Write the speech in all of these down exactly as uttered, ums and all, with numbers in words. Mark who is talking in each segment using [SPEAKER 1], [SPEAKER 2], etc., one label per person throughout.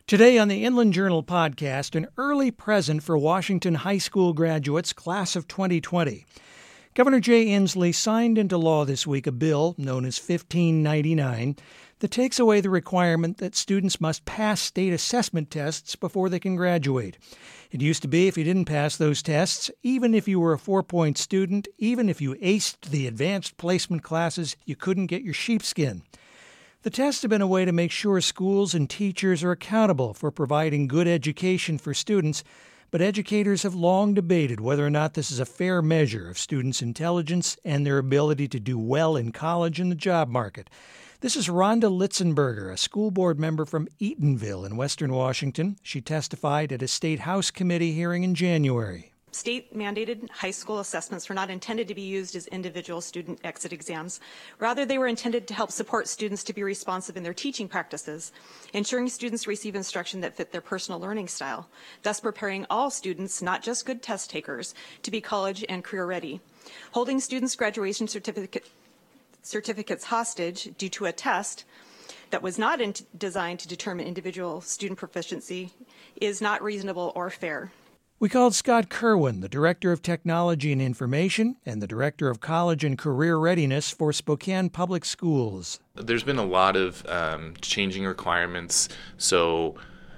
[SPEAKER 1] Today on the Inland Journal podcast, an early present for Washington high school graduates, class of twenty twenty. Governor Jay Inslee signed into law this week a bill known as fifteen ninety-nine that takes away the requirement that students must pass state assessment tests before they can graduate. It used to be if you didn't pass those tests, even if you were a four-point student, even if you aced the advanced placement classes, you couldn't get your sheepskin. The tests have been a way to make sure schools and teachers are accountable for providing good education for students, but educators have long debated whether or not this is a fair measure of students' intelligence and their ability to do well in college and the job market. This is Rhonda Litzenberger, a school board member from Eatonville in western Washington. She testified at a State House Committee hearing in January.
[SPEAKER 2] State-mandated high school assessments were not intended to be used as individual student exit exams. Rather, they were intended to help support students to be responsive in their teaching practices, ensuring students receive instruction that fit their personal learning style, thus preparing all students, not just good test takers, to be college and career ready. Holding students' graduation certificate, certificates hostage due to a test that was not in designed to determine individual student proficiency is not reasonable or fair.
[SPEAKER 1] We called Scott Kerwin, the Director of Technology and Information and the Director of College and Career Readiness for Spokane Public Schools.
[SPEAKER 3] There's been a lot of um, changing requirements, so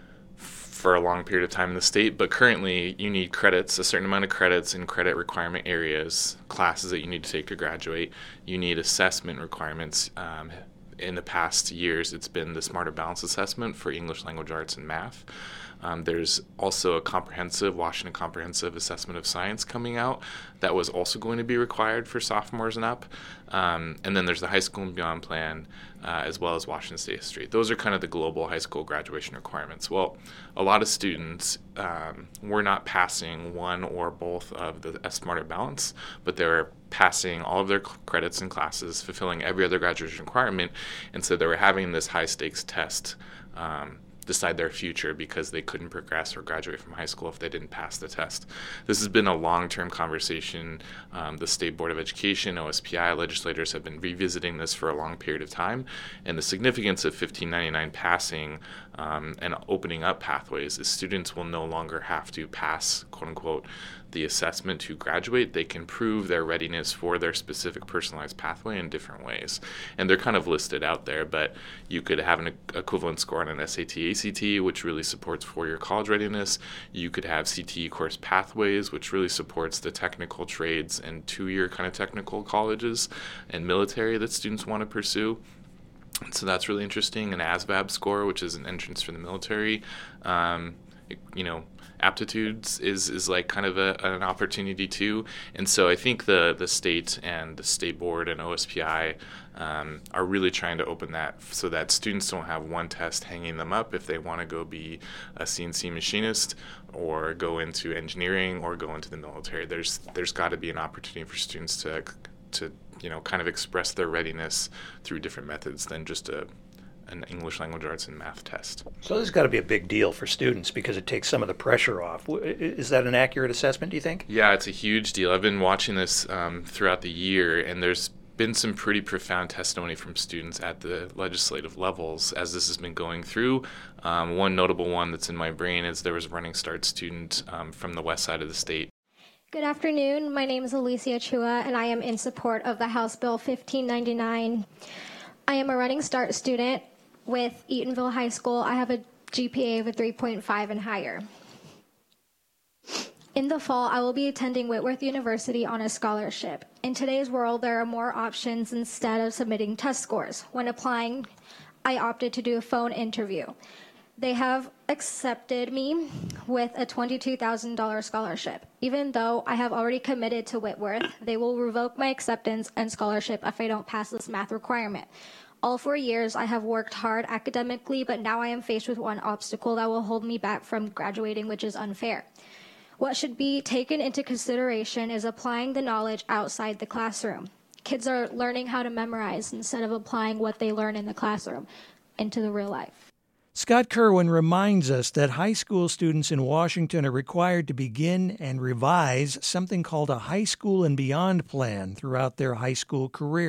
[SPEAKER 3] for a long period of time in the state, but currently you need credits, a certain amount of credits in credit requirement areas, classes that you need to take to graduate. You need assessment requirements. Um, in the past years, it's been the Smarter Balance Assessment for English Language Arts and Math. Um, there's also a comprehensive, Washington Comprehensive Assessment of Science coming out that was also going to be required for sophomores and up. Um, and then there's the High School and Beyond Plan, uh, as well as Washington State History. Those are kind of the global high school graduation requirements. Well, a lot of students um, were not passing one or both of the Smarter Balance, but they were passing all of their credits and classes, fulfilling every other graduation requirement, and so they were having this high-stakes test um, decide their future because they couldn't progress or graduate from high school if they didn't pass the test. This has been a long-term conversation. Um, the State Board of Education, O S P I, legislators have been revisiting this for a long period of time, and the significance of fifteen ninety-nine passing um, and opening up pathways is students will no longer have to pass, quote-unquote, the assessment to graduate. They can prove their readiness for their specific personalized pathway in different ways. And they're kind of listed out there, but you could have an equivalent score on an S A T, A C T, which really supports four-year college readiness. You could have C T E course pathways, which really supports the technical trades and two-year kind of technical colleges and military that students want to pursue. So that's really interesting. An A S V A B score, which is an entrance for the military. Um, it, you know, aptitudes is is like kind of a, an opportunity too. And so I think the the state and the state board and O S P I um, are really trying to open that so that students don't have one test hanging them up if they want to go be a C N C machinist or go into engineering or go into the military. There's there's got to be an opportunity for students to to you know kind of express their readiness through different methods than just a an English Language Arts and Math test.
[SPEAKER 1] So this has got to be a big deal for students because it takes some of the pressure off. Is that an accurate assessment, do you think?
[SPEAKER 3] Yeah, it's a huge deal. I've been watching this um, throughout the year, and there's been some pretty profound testimony from students at the legislative levels as this has been going through. Um, one notable one that's in my brain is there was a Running Start student um, from the west side of the state.
[SPEAKER 4] Good afternoon. My name is Alicia Chua, and I am in support of the House Bill fifteen ninety-nine. I am a Running Start student with Eatonville High School. I have a G P A of a three point five and higher. In the fall, I will be attending Whitworth University on a scholarship. In today's world, there are more options instead of submitting test scores. When applying, I opted to do a phone interview. They have accepted me with a twenty-two thousand dollars scholarship. Even though I have already committed to Whitworth, they will revoke my acceptance and scholarship if I don't pass this math requirement. All four years, I have worked hard academically, but now I am faced with one obstacle that will hold me back from graduating, which is unfair. What should be taken into consideration is applying the knowledge outside the classroom. Kids are learning how to memorize instead of applying what they learn in the classroom into the real life.
[SPEAKER 1] Scott Kerwin reminds us that high school students in Washington are required to begin and revise something called a High School and Beyond plan throughout their high school career.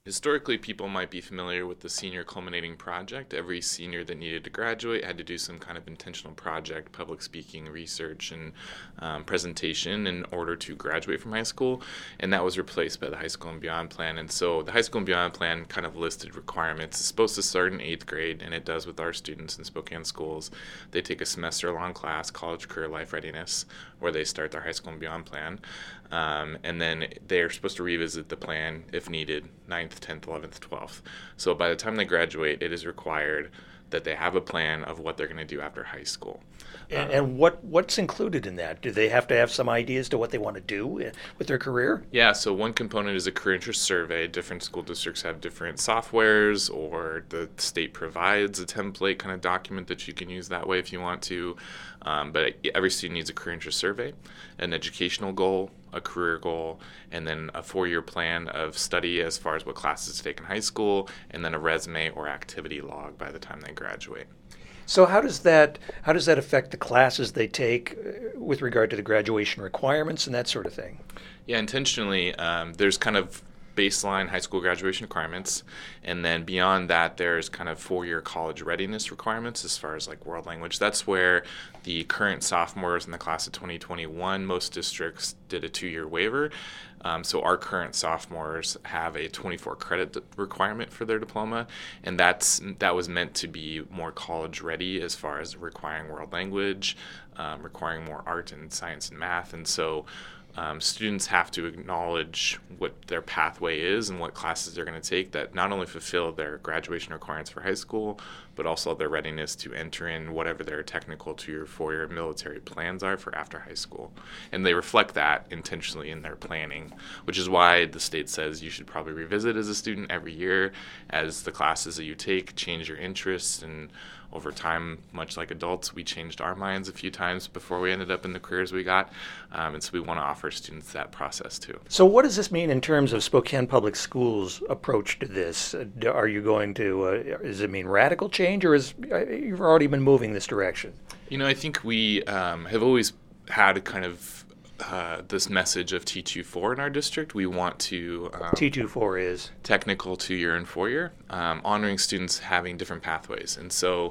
[SPEAKER 3] Historically, people might be familiar with the senior culminating project. Every senior that needed to graduate had to do some kind of intentional project, public speaking, research, and um, presentation in order to graduate from high school, and that was replaced by the High School and Beyond Plan. And so the High School and Beyond Plan kind of listed requirements. It's supposed to start in eighth grade, and it does with our students in Spokane schools. They take a semester-long class, College Career Life Readiness, where they start their High School and Beyond Plan. Um, and then they're supposed to revisit the plan if needed, ninth, tenth, eleventh, twelfth. So by the time they graduate, it is required that they have a plan of what they're going to do after high school.
[SPEAKER 1] And, and what what's included in that? Do they have to have some ideas to what they want to do with their career?
[SPEAKER 3] Yeah, so one component is a career interest survey. Different school districts have different softwares, or the state provides a template kind of document that you can use that way if you want to. Um, but every student needs a career interest survey, an educational goal, a career goal, and then a four-year plan of study as far as what classes to take in high school, and then a resume or activity log by the time they graduate.
[SPEAKER 1] So how does that how does that affect the classes they take uh, with regard to the graduation requirements and that sort of thing?
[SPEAKER 3] Yeah, intentionally, um, there's kind of baseline high school graduation requirements, and then beyond that there's kind of four-year college readiness requirements as far as like world language. That's where the current sophomores in the class of twenty twenty-one, most districts did a two-year waiver. Um, so our current sophomores have a twenty-four credit requirement for their diploma, and that's that was meant to be more college ready as far as requiring world language, um, requiring more art and science and math. And so Um, students have to acknowledge what their pathway is and what classes they're going to take that not only fulfill their graduation requirements for high school, but also their readiness to enter in whatever their technical two or four-year military plans are for after high school. And they reflect that intentionally in their planning, which is why the state says you should probably revisit as a student every year as the classes that you take change your interests. And over time, much like adults, we changed our minds a few times before we ended up in the careers we got. Um, and so we want to offer students that process too.
[SPEAKER 1] So what does this mean in terms of Spokane Public Schools' approach to this? Uh, Are you going to, uh, does it mean radical change, or is uh, you've already been moving this direction?
[SPEAKER 3] You know, I think we um, have always had a kind of uh, this message of T two four in our district. We want to um,
[SPEAKER 1] T two four is
[SPEAKER 3] technical two-year and four-year, um, honoring students having different pathways. And so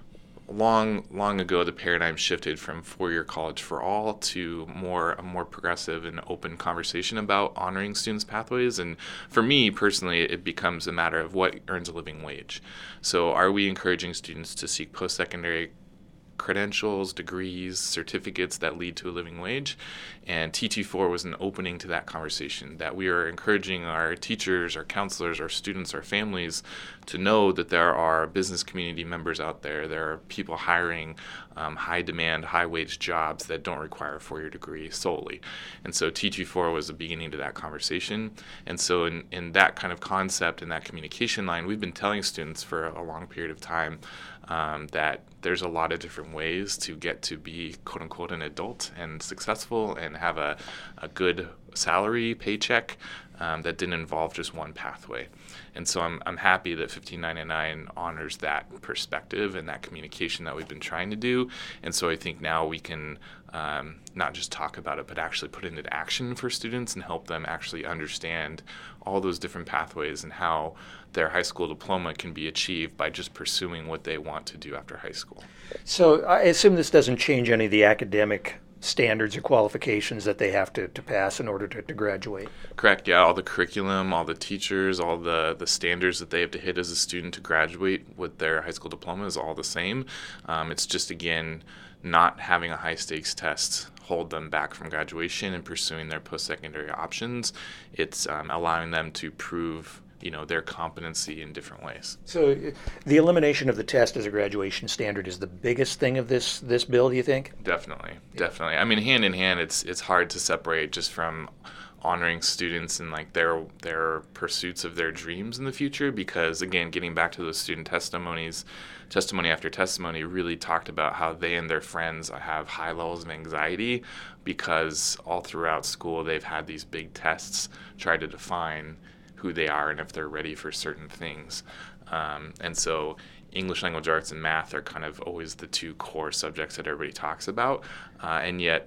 [SPEAKER 3] long long ago, the paradigm shifted from four-year college for all to more a more progressive and open conversation about honoring students' pathways. And for me personally, it becomes a matter of what earns a living wage. So are we encouraging students to seek post-secondary credentials, degrees, certificates that lead to a living wage? And T twenty-four was an opening to that conversation, that we are encouraging our teachers, our counselors, our students, our families to know that there are business community members out there. There are people hiring um, high demand, high wage jobs that don't require a four-year degree solely. And so T twenty-four was the beginning to that conversation. And so in, in that kind of concept and that communication line, we've been telling students for a long period of time um, that there's a lot of different ways to get to be quote unquote an adult and successful and have a, a good salary paycheck um, that didn't involve just one pathway. And so I'm I'm happy that fifteen ninety-nine honors that perspective and that communication that we've been trying to do. And so I think now we can um, not just talk about it, but actually put it into action for students and help them actually understand all those different pathways and how their high school diploma can be achieved by just pursuing what they want to do after high school.
[SPEAKER 1] So I assume this doesn't change any of the academic standards or qualifications that they have to, to pass in order to, to graduate.
[SPEAKER 3] Correct, yeah. All the curriculum, all the teachers, all the, the standards that they have to hit as a student to graduate with their high school diploma is all the same. Um, it's just, again, not having a high-stakes test hold them back from graduation and pursuing their post-secondary options. It's um, allowing them to prove you know, their competency in different ways.
[SPEAKER 1] So the elimination of the test as a graduation standard is the biggest thing of this this bill, do you think?
[SPEAKER 3] Definitely, yeah. definitely. I mean, hand in hand, it's it's hard to separate just from honoring students and like their their pursuits of their dreams in the future, because again, getting back to those student testimonies, testimony after testimony really talked about how they and their friends have high levels of anxiety because all throughout school they've had these big tests try to define who they are and if they're ready for certain things. Um, and so English language arts and math are kind of always the two core subjects that everybody talks about. Uh, and yet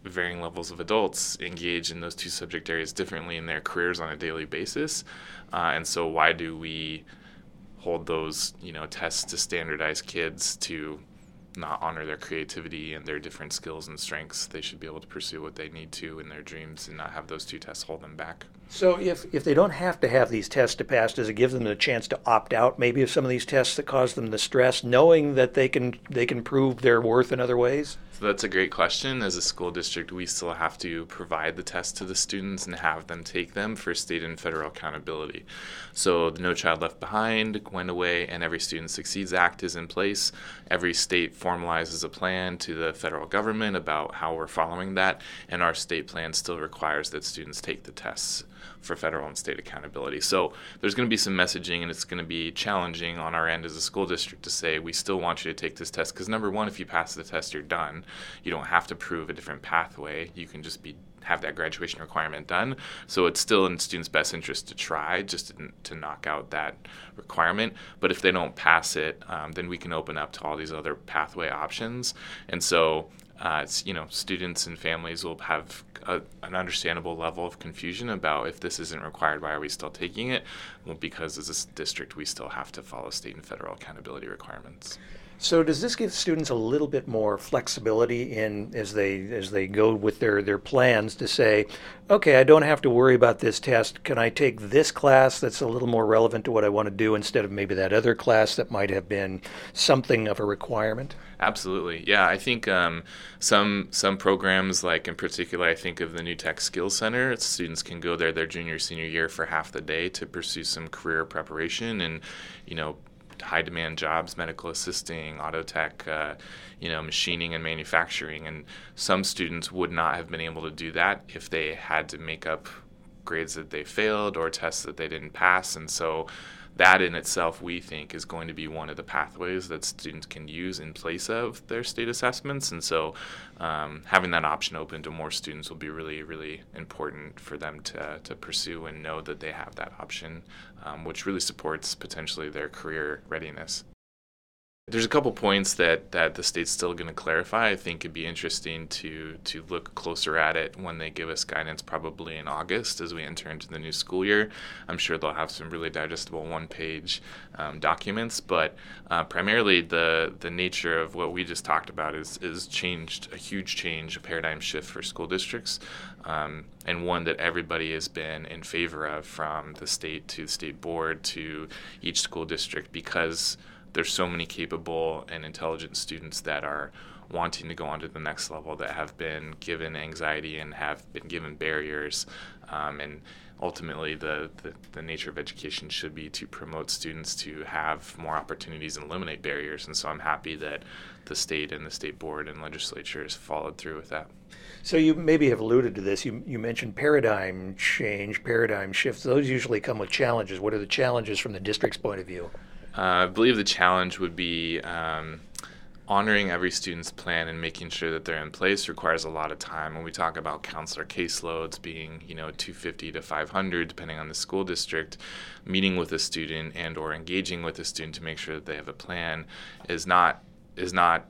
[SPEAKER 3] varying levels of adults engage in those two subject areas differently in their careers on a daily basis. Uh, and so why do we hold those, you know, tests to standardize kids to not honor their creativity and their different skills and strengths? They should be able to pursue what they need to in their dreams and not have those two tests hold them back.
[SPEAKER 1] So if, if they don't have to have these tests to pass, does it give them the chance to opt out maybe of some of these tests that cause them the stress, knowing that they can they can prove their worth in other ways?
[SPEAKER 3] So that's a great question. As a school district, we still have to provide the tests to the students and have them take them for state and federal accountability. So the No Child Left Behind went away, and Every Student Succeeds Act is in place. Every state formalizes a plan to the federal government about how we're following that, and our state plan still requires that students take the tests for federal and state accountability. So there's going to be some messaging, and it's going to be challenging on our end as a school district to say we still want you to take this test, because number one, if you pass the test, you're done. You don't have to prove a different pathway. You can just be have that graduation requirement done. So it's still in students' best interest to try just to, to knock out that requirement. But if they don't pass it, um, then we can open up to all these other pathway options. And so Uh, it's, you know, students and families will have a, an understandable level of confusion about if this isn't required, why are we still taking it? Well, because as a district, we still have to follow state and federal accountability requirements.
[SPEAKER 1] So does this give students a little bit more flexibility in as they as they go with their, their plans to say, okay, I don't have to worry about this test. Can I take this class that's a little more relevant to what I want to do instead of maybe that other class that might have been something of a requirement?
[SPEAKER 3] Absolutely. Yeah, I think um, some some programs, like in particular, I think of the New Tech Skills Center. Students can go there their junior, senior year for half the day to pursue some career preparation and, you know, high demand jobs, medical assisting, auto tech, uh, you know, machining and manufacturing. And some students would not have been able to do that if they had to make up grades that they failed or tests that they didn't pass. And so that in itself, we think, is going to be one of the pathways that students can use in place of their state assessments. And so um, having that option open to more students will be really, really important for them to, to pursue and know that they have that option, um, which really supports potentially their career readiness. There's a couple points that, that the state's still going to clarify. I think it'd be interesting to to look closer at it when they give us guidance, probably in August as we enter into the new school year. I'm sure they'll have some really digestible one-page um, documents, but uh, primarily the the nature of what we just talked about is is changed, a huge change, a paradigm shift for school districts, um, and one that everybody has been in favor of, from the state to the state board to each school district, because there's so many capable and intelligent students that are wanting to go on to the next level, that have been given anxiety and have been given barriers. Um, and ultimately, the, the, the nature of education should be to promote students to have more opportunities and eliminate barriers. And so I'm happy that the state and the state board and legislature has followed through with that.
[SPEAKER 1] So you maybe have alluded to this. You, you mentioned paradigm change, paradigm shifts. Those usually come with challenges. What are the challenges from the district's point of view?
[SPEAKER 3] Uh, I believe the challenge would be um, honoring every student's plan and making sure that they're in place requires a lot of time. When we talk about counselor caseloads being, you know, two fifty to five hundred, depending on the school district, meeting with a student and or engaging with a student to make sure that they have a plan is not is not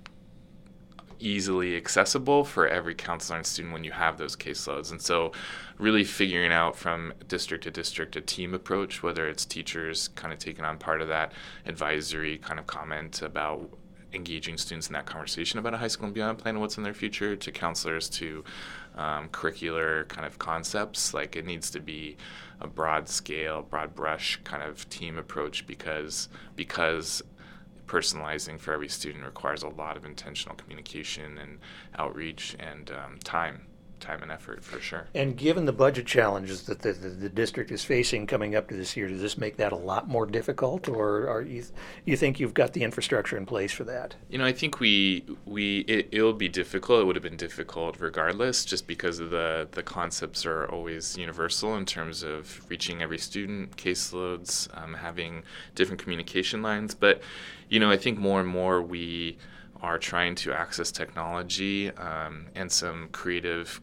[SPEAKER 3] easily accessible for every counselor and student when you have those caseloads. And so really figuring out from district to district a team approach, whether it's teachers kind of taking on part of that advisory kind of comment about engaging students in that conversation about a high school and beyond plan and what's in their future, to counselors, to um, curricular kind of concepts. Like, it needs to be a broad scale, broad brush kind of team approach, because because personalizing for every student requires a lot of intentional communication and outreach and um, time, time and effort, for sure.
[SPEAKER 1] And given the budget challenges that the, the, the district is facing coming up to this year, does this make that a lot more difficult, or are you you think you've got the infrastructure in place for that?
[SPEAKER 3] You know, I think we we it, it'll be difficult. It would have been difficult regardless, just because of the the concepts are always universal in terms of reaching every student, caseloads, um, having different communication lines. But you know, I think more and more we are trying to access technology um, and some creative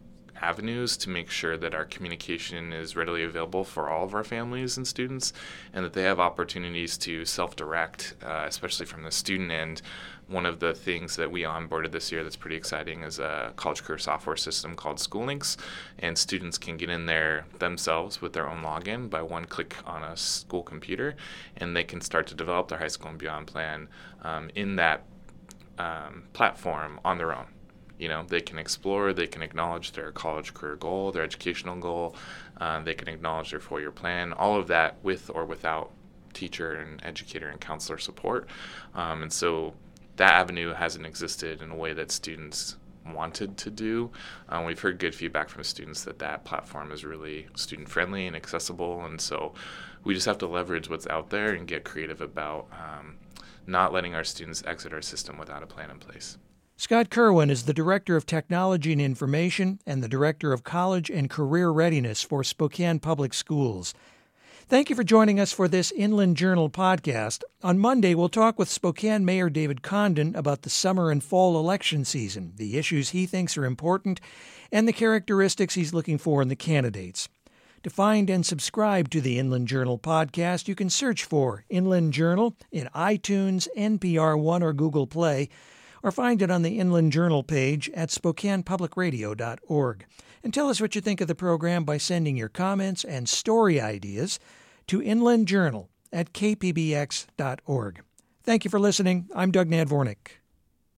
[SPEAKER 3] avenues to make sure that our communication is readily available for all of our families and students, and that they have opportunities to self-direct, uh, especially from the student end. One of the things that we onboarded this year that's pretty exciting is a college career software system called SchoolLinks, and students can get in there themselves with their own login by one click on a school computer, and they can start to develop their high school and beyond plan um, in that um, platform on their own. You know, they can explore, they can acknowledge their college career goal, their educational goal, uh, they can acknowledge their four-year plan, all of that with or without teacher and educator and counselor support. Um, and so that avenue hasn't existed in a way that students wanted to do. Um, we've heard good feedback from students that that platform is really student-friendly and accessible, and so we just have to leverage what's out there and get creative about um, not letting our students exit our system without a plan in place.
[SPEAKER 1] Scott Kerwin is the Director of Technology and Information and the Director of College and Career Readiness for Spokane Public Schools. Thank you for joining us for this Inland Journal podcast. On Monday, we'll talk with Spokane Mayor David Condon about the summer and fall election season, the issues he thinks are important, and the characteristics he's looking for in the candidates. To find and subscribe to the Inland Journal podcast, you can search for Inland Journal in iTunes, N P R One, or Google Play, or find it on the Inland Journal page at spokane public radio dot org. And tell us what you think of the program by sending your comments and story ideas to Inland Journal at k p b x dot org. Thank you for listening. I'm Doug Nadvornik.